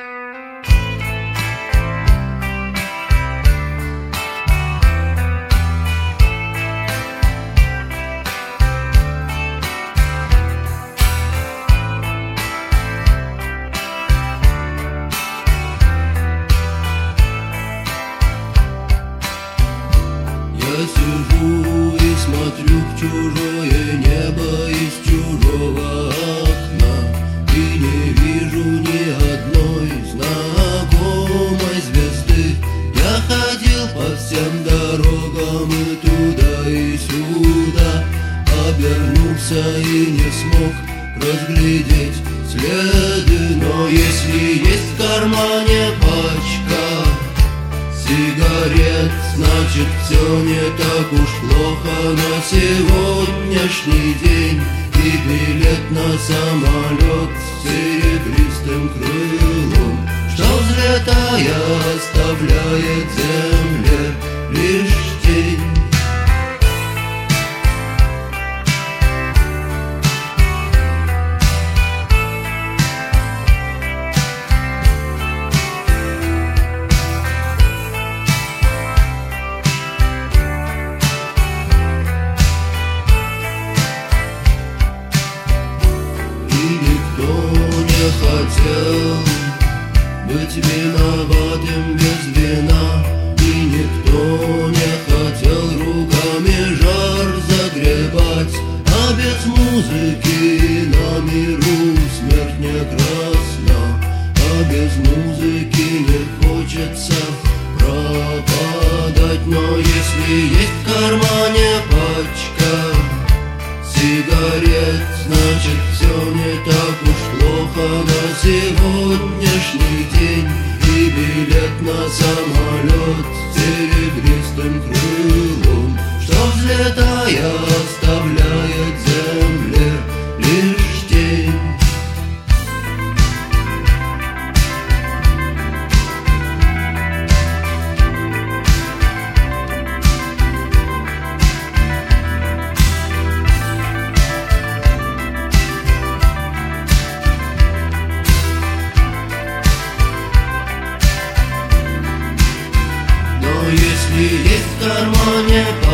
Я сижу и смотрю в чужое небо из чужого окна и не вижу ни одной знакомой звезды. Я ходил по всем дорогам и туда и сюда, обернулся и не смог разглядеть следы. Но если есть в кармане пачка сигарет, значит все не так уж плохо на сегодняшний день. И билет на самолет с серебристым крылом, что взлетая оставляет земле лишь тень. Хотел быть виноватым без вина, и никто не хотел руками жар загребать. А без музыки на миру смерть не красна, а без музыки не хочется пропадать. Но если есть в кармане пачка сигарет, значит все не так уж плохо на сегодняшний день. И билет на самолет с серебристым крылом, что взлетая оставляет земле лишь тень. Если есть в кармане